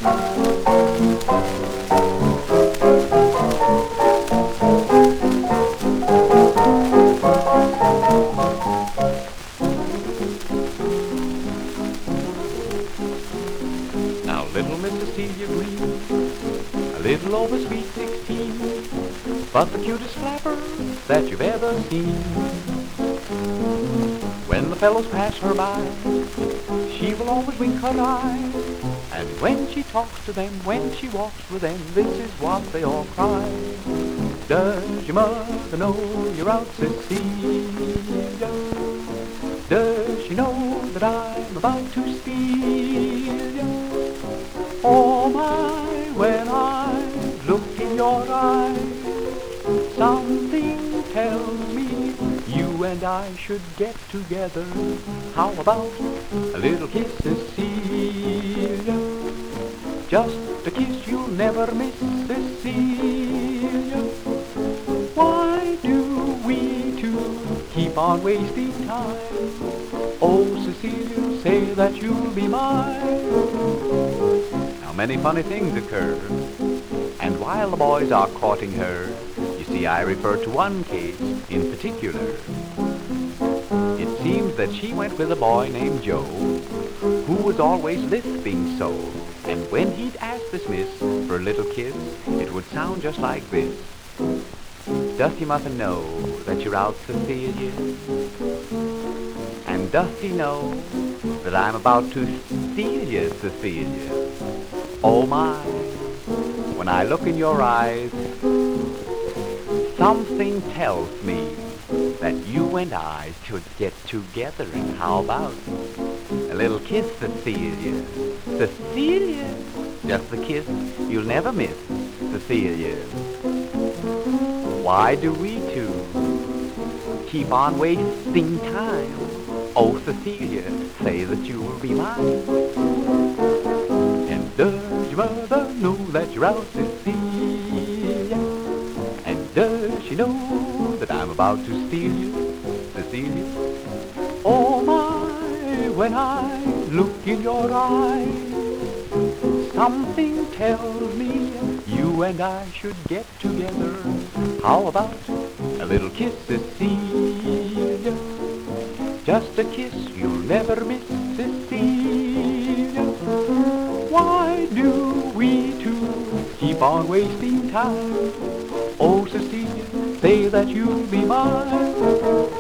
Now little Miss Cecilia Green, a little over sweet 16, but the cutest flapper that you've ever seen. When the fellows pass her by, she will always wink her eye, and when she talks to them, when she walks with them, this is what they all cry. Does your mother know you're out, Cecilia? Does she know that I'm about to steal you? Oh my, when I look in your eyes, something tells me you and I should get together. How about a little kiss, Cecilia? Just a kiss you'll never miss, Cecilia. Why do we two keep on wasting time? Oh, Cecilia, say that you'll be mine. Now many funny things occur, and while the boys are courting her, you see I refer to one case in particular. It seems that she went with a boy named Joe, who was always lisping so, and when he'd ask this miss for a little kiss, it would sound just like this. Doth your mother know that you're out, Cecilia? And doth he know that I'm about to steal you, Cecilia? Oh my, when I look in your eyes, something tells me that you and I should get together. And how about a little kiss, Cecilia? Cecilia, just the kiss you'll never miss, Cecilia. Why do we two keep on wasting time? Oh, Cecilia, say that you will be mine. And does your mother know that you're out, Cecilia? And does she know that I'm about to steal you, Cecilia? Oh my, when I look in your eyes, something tells me you and I should get together. How about a little kiss, Cecilia? Just a kiss you'll never miss, Cecilia. Why do we two keep on wasting time? Oh, Cecilia, say that you'll be mine.